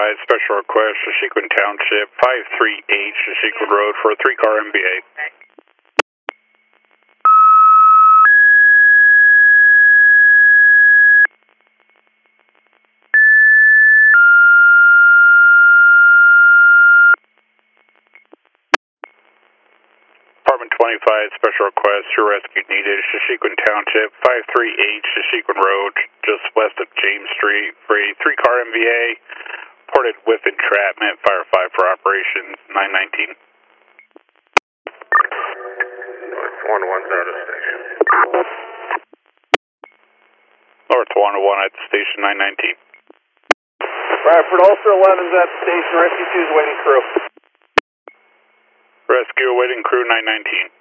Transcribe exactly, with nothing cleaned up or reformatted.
twenty-five, special request, Shashequin Township, five three eight Shashequin Road for a three-car M B A. Department twenty-five, special request, your rescue needed, Shashequin Township, five three eight Shashequin Road, just west of James Street, for a three-car M B A, reported with entrapment, Fire five for operation nine nineteen. one one's out of station. North one oh one at station nine nineteen. Bradford, Ulster eleven's at the station, rescue two is waiting crew. Rescue awaiting crew nine nineteen.